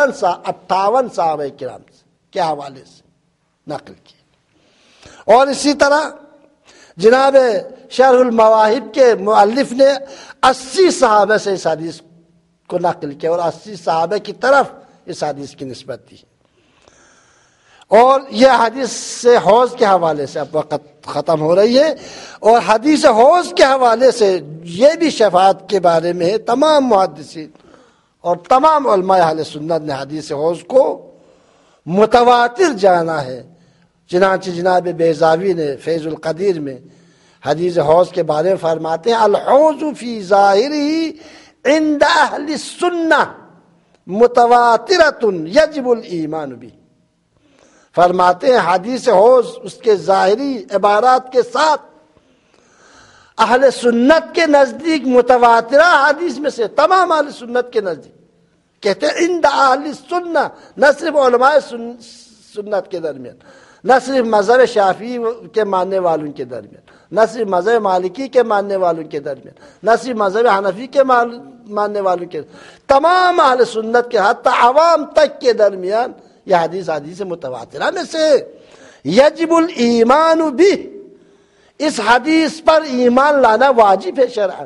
58 صحابہ کرام کے حوالے سے نقل کیے۔ اور اسی طرح جناب شرح المواہب کے مؤلف نے 80 صحابہ سے اس حدیث کو نقل کیا اور 80 صحابہ کی طرف اس حدیث کی نسبت دی۔ اور یہ حدیث سے حوض کے حوالے سے، اب وقت ختم ہو رہی ہے، اور حدیث حوض کے حوالے سے یہ بھی شفاعت کے بارے میں ہے۔ تمام محدثین اور تمام علماء اہل سنت نے حدیث حوض کو متواتر جانا ہے۔ چنانچہ جناب بیضاوی نے فیض القدیر میں حدیث حوض کے بارے میں فرماتے ہیں، الحوض فی ظاہرہ عند اہل السنہ متواترۃ یجب الایمان بہ۔ فرماتے ہیں حدیث حوض اس کے ظاہری عبارات کے ساتھ اہل سنت کے نزدیک متواترہ حدیث میں سے، تمام اہل سنت کے نزدیک، کہتے ہیں عند اہل السنہ، نہ صرف علماء سنت کے درمیان، نہ صرف مذہب شافعی کے ماننے والوں کے درمیان، نہ صرف مذہب مالکی کے ماننے والوں کے درمیان، نہ صرف مذہب حنفی کے ماننے والوں کے، تمام اہل سنت کے حتی عوام تک کے درمیان یہ حدیث متواترہ میں سے یجب الایمان بہ، اس حدیث پر ایمان لانا واجب ہے شرعاً۔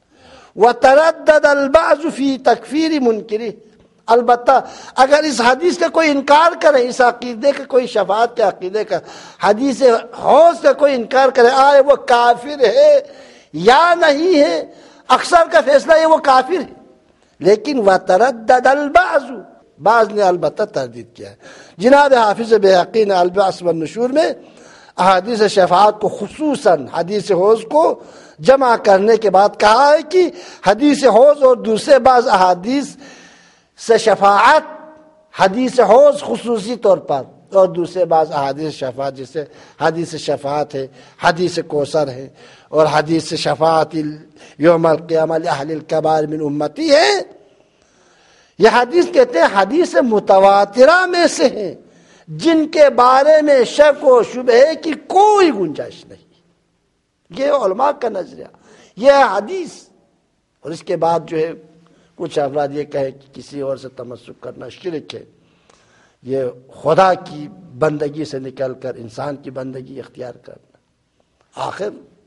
وتردد البعض فی تکفیر منکرہ، البتہ اگر اس حدیث کا کوئی انکار کرے، اس عقیدے کا، کوئی شفاعت کے عقیدے کا، حدیث حوض کا کوئی انکار کرے، آئے وہ کافر ہے یا نہیں ہے، اکثر کا فیصلہ یہ وہ کافر ہے، لیکن وتردد البعض، بعض نے البتہ تردید کیا ہے۔ جناب حافظ بیہقی نے البعث والنشور میں احادیث شفاعت کو، خصوصاً حدیث حوض کو جمع کرنے کے بعد کہا ہے کہ حدیث حوض اور دوسرے بعض احادیث سے شفاعت، حدیث حوض خصوصی طور پر اور دوسرے بعض احادیث شفاعت، جیسے حدیث شفاعت ہے، حدیث کوثر ہے، اور حدیث شفاعت یوم القیامہ لأہل الکبائر من امتی ہے، یہ حدیث کہتے ہیں حدیث متواترہ میں سے ہیں جن کے بارے میں شک و شبہ کی کوئی گنجائش نہیں۔ یہ علماء کا نظریہ، یہ حدیث۔ اور اس کے بعد جو ہے کچھ افراد یہ کہے کہ کسی اور سے تمسک کرنا شرک ہے، یہ خدا کی بندگی سے نکل کر انسان کی بندگی اختیار کرنا۔ آخر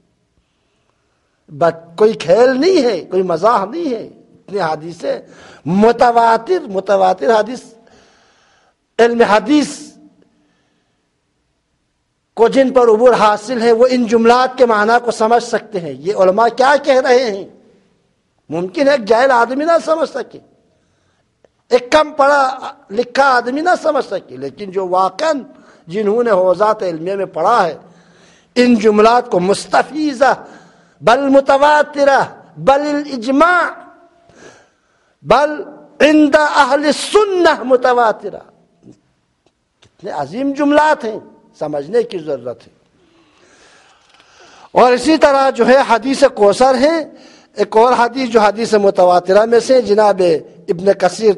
کوئی کھیل نہیں ہے، کوئی مزاح نہیں ہے، اتنے حدیثیں متواتر حدیث، علم حدیث کو جن پر عبور حاصل ہے وہ ان جملات کے معنی کو سمجھ سکتے ہیں۔ یہ علماء کیا کہہ رہے ہیں ممکن ہے ایک جاہل آدمی نہ سمجھ سکے، ایک کم پڑھا لکھا آدمی نہ سمجھ سکے، لیکن جو واقعاً جنہوں نے حوزات علمیہ میں پڑھا ہے، ان جملات کو مستفیضہ بل متواترہ بل الاجماع بل عند اہل السنہ متواترہ، کتنے عظیم جملات ہیں، سمجھنے کی ضرورت ہے۔ اور اسی طرح جو ہے حدیث کوثر ہے، ایک اور حدیث جو حدیث متواترہ میں سے، جناب ابن کثیر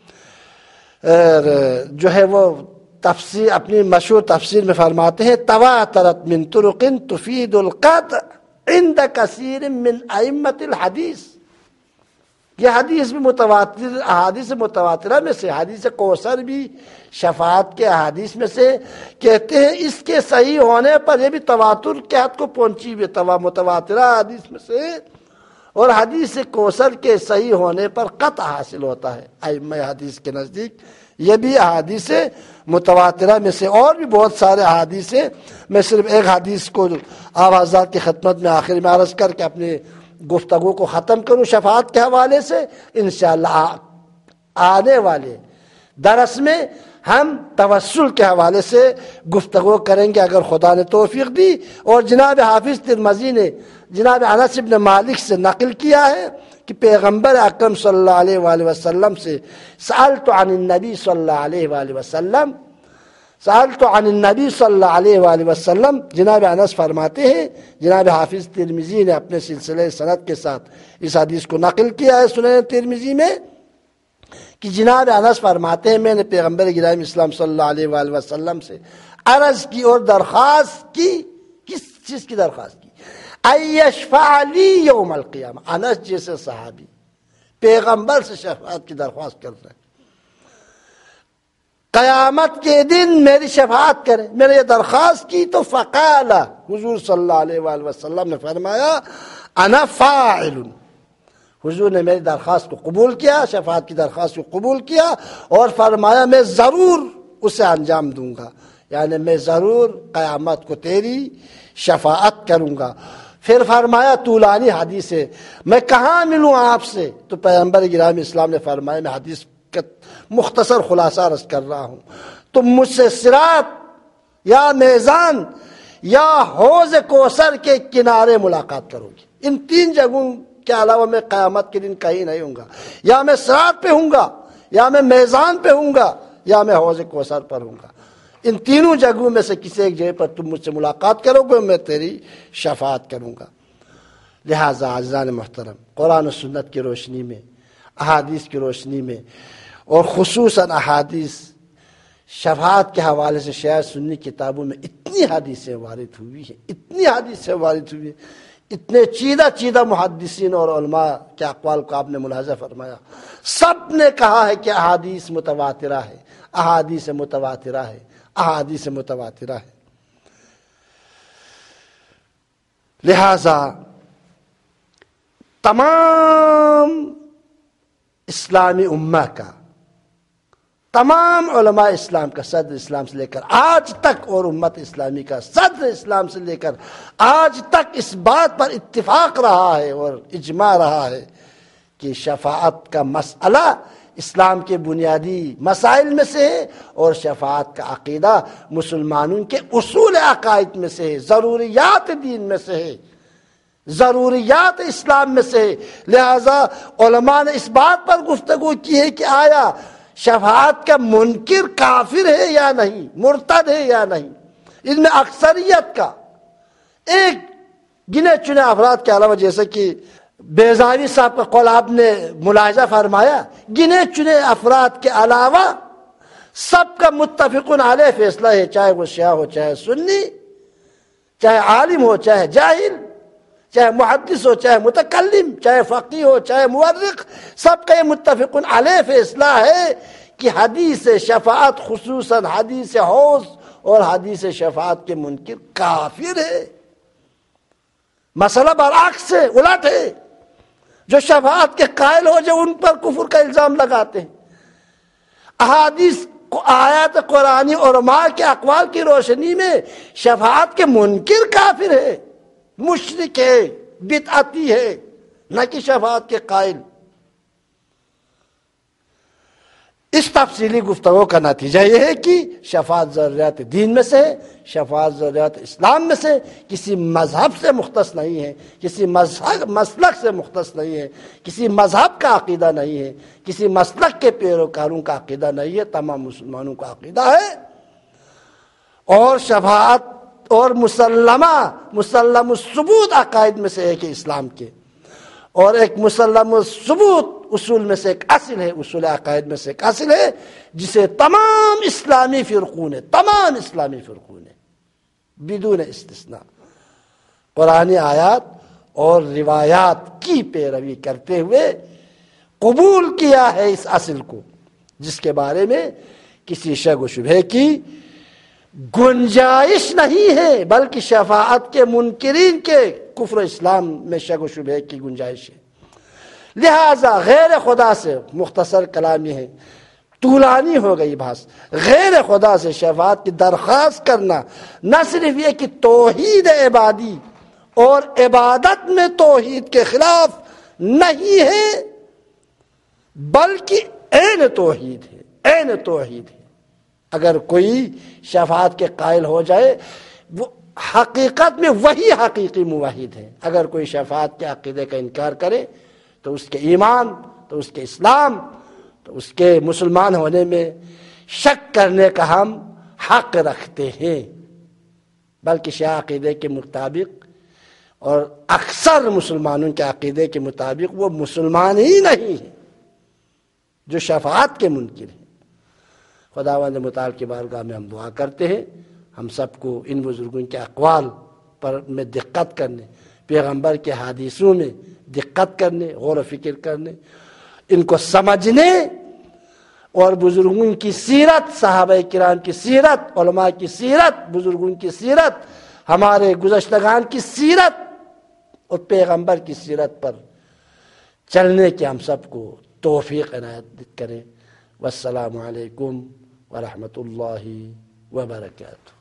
جو ہے وہ تفسیر، اپنی مشہور تفسیر میں فرماتے ہیں، تواترت من طرق تفید القطع عند کثیر من ائمۃ الحدیث، یہ حدیث بھی متواتر، احادیث متواترہ میں سے، حدیث کوثر بھی شفاعت کے احادیث میں سے، کہتے ہیں اس کے صحیح ہونے پر یہ بھی تواتر کے حد کو پہنچی ہوئی متواترہ حدیث میں سے، اور حدیث کوثر کے صحیح ہونے پر قطع حاصل ہوتا ہے ائمہ حدیث کے نزدیک۔ یہ بھی احادیث متواترہ میں سے، اور بھی بہت سارے احادیث ہیں۔ میں صرف ایک حدیث کو آپ حضرات کی خدمت میں آخر میں عرض کر کے اپنی گفتگو کو ختم کروں شفاعت کے حوالے سے۔ انشاءاللہ آنے والے درس میں ہم توسل کے حوالے سے گفتگو کریں گے اگر خدا نے توفیق دی۔ اور جناب حافظ ترمذی نے جناب انس بن مالک سے نقل کیا ہے کہ پیغمبر اکرم صلی اللہ علیہ وآلہ وسلم سے سألت عن النبی صلی اللہ علیہ وآلہ وسلم، سألت عن النبی صلی اللہ علیہ وآلہ وسلم، جناب انس فرماتے ہیں، جناب حافظ ترمذی نے اپنے سلسلہ سند کے ساتھ اس حدیث کو نقل کیا ہے سنن ترمذی میں، کہ جناب انس فرماتے ہیں میں نے پیغمبر گرامی اسلام صلی اللہ علیہ وآلہ وسلم سے عرض کی اور درخواست کی، کس چیز کی درخواست کی؟ ان یشفع لی یوم القیامہ، انس جیسے صحابی پیغمبر سے شفاعت کی درخواست کر رہے ہیں، قیامت کے دن میری شفاعت کرے، میں نے یہ درخواست کی تو فقال، حضور صلی اللہ علیہ وآلہ وسلم نے فرمایا انا فاعل، حضور نے میری درخواست کو قبول کیا، شفاعت کی درخواست کو قبول کیا اور فرمایا میں ضرور اسے انجام دوں گا، یعنی میں ضرور قیامت کو تیری شفاعت کروں گا۔ پھر فرمایا طولانی حدیث ہے، میں کہاں ملوں آپ سے؟ تو پیغمبر گرامی اسلام نے فرمایا میں حدیث کا مختصر خلاصہ عرض کر رہا ہوں، تم مجھ سے صراط یا میزان یا حوض کوثر کے کنارے ملاقات کرو گی، ان تین جگہوں کے علاوہ میں قیامت کے دن کہیں نہیں ہوں گا، یا میں صراط پہ ہوں گا، یا میں میزان پہ ہوں گا، یا میں حوض کوثر پر ہوں گا، ان تینوں جگہوں میں سے کسی ایک جگہ پر تم مجھ سے ملاقات کرو گے، میں تیری شفاعت کروں گا۔ لہٰذا عزیزان محترم، قرآن و سنت کی روشنی میں، احادیث کی روشنی میں، اور خصوصاً احادیث شفاعت کے حوالے سے شیعہ سنی کتابوں میں اتنی حدیثیں وارد ہوئی ہیں، اتنی حدیثیں وارد ہوئی ہیں، اتنے چیدہ محدثین اور علماء کے اقوال کو آپ نے ملاحظہ فرمایا، سب نے کہا ہے کہ احادیث متواترہ ہے، احادیث متواترہ ہے، احادیث متواترہ ہے۔ لہذا تمام اسلامی امہ کا، تمام علماء اسلام کا، صدر اسلام سے لے کر آج تک، اور امت اسلامی کا صدر اسلام سے لے کر آج تک اس بات پر اتفاق رہا ہے اور اجماع رہا ہے کہ شفاعت کا مسئلہ اسلام کے بنیادی مسائل میں سے ہے، اور شفاعت کا عقیدہ مسلمانوں کے اصول عقائد میں سے ہے، ضروریات دین میں سے ہے، ضروریات اسلام میں سے ہے۔ لہذا علماء نے اس بات پر گفتگو کی ہے کہ آیا شفاعت کا منکر کافر ہے یا نہیں، مرتد ہے یا نہیں۔ ان میں اکثریت کا، ایک گنے چنے افراد کے علاوہ، جیسے کہ بیضاوی صاحب کا قول آپ نے ملاحظہ فرمایا، گنے چنے افراد کے علاوہ سب کا متفقن علیہ فیصلہ ہے، چاہے وہ شیعہ ہو، چاہے سنی، چاہے عالم ہو، چاہے جاہل، چاہے محدث ہو، چاہے متکلم، چاہے فقیہ ہو، چاہے مورخ، سب کا یہ متفقن علیہ فیصلہ ہے کہ حدیث شفاعت، خصوصاً حدیث حوض اور حدیث شفاعت کے منکر کافر ہے۔ مسئلہ برعکس ہے، الٹ ہے، جو شفاعت کے قائل ہو جو ان پر کفر کا الزام لگاتے ہیں۔ احادیث آیات قرآنی اور علماء کے اقوال کی روشنی میں شفاعت کے منکر کافر ہے، مشرک ہے، بدعتی ہے، نہ کہ شفاعت کے قائل۔ اس تفصیلی گفتگو کا نتیجہ یہ ہے کہ شفاعت ضروریات دین میں سے ہے، شفاعت ضروریات اسلام میں سے، کسی مذہب سے مختص نہیں ہے، کسی مسلک سے مختص نہیں ہے، کسی مذہب کا عقیدہ نہیں ہے، کسی مسلک کے پیروکاروں کا عقیدہ نہیں ہے، تمام مسلمانوں کا عقیدہ ہے۔ اور شفاعت اور مسلم الثبوت عقائد میں سے ایک ہے اسلام کے، اور ایک مسلم الثبوت اصول میں سے ایک اصل ہے، اصول عقائد میں سے ایک اصل ہے، جسے تمام اسلامی فرقوں نے بدون استثناء قرآنی آیات اور روایات کی پیروی کرتے ہوئے قبول کیا ہے، اس اصل کو، جس کے بارے میں کسی شک و شبہ کی گنجائش نہیں ہے، بلکہ شفاعت کے منکرین کے کفر اسلام میں شک و شبہ کی گنجائش ہے۔ لہذا غیر خدا سے، مختصر کلامی ہے، طولانی ہو گئی بحث، غیر خدا سے شفاعت کی درخواست کرنا نہ صرف یہ کہ توحید عبادی اور عبادت میں توحید کے خلاف نہیں ہے، بلکہ عین توحید ہے، عین توحید ہے۔ اگر کوئی شفاعت کے قائل ہو جائے، وہ حقیقت میں وہی حقیقی موحد ہے۔ اگر کوئی شفاعت کے عقیدے کا انکار کرے تو اس کے ایمان، تو اس کے اسلام، تو اس کے مسلمان ہونے میں شک کرنے کا ہم حق رکھتے ہیں، بلکہ شیعہ عقیدے کے مطابق اور اکثر مسلمانوں کے عقیدے کے مطابق وہ مسلمان ہی نہیں ہیں جو شفاعت کے منکر ہیں۔ خداوند متعال کی بارگاہ میں ہم دعا کرتے ہیں ہم سب کو ان بزرگوں کے اقوال پر میں دقت کرنے، پیغمبر کے حدیثوں میں دقت کرنے، غور و فکر کرنے، ان کو سمجھنے اور بزرگوں کی سیرت، صحابہ کرام کی سیرت، علماء کی سیرت، بزرگوں کی سیرت، ہمارے گزشتگان کی سیرت اور پیغمبر کی سیرت پر چلنے کی ہم سب کو توفیق عنایت کریں۔ والسلام علیکم ورحمۃ اللہ وبرکاتہ۔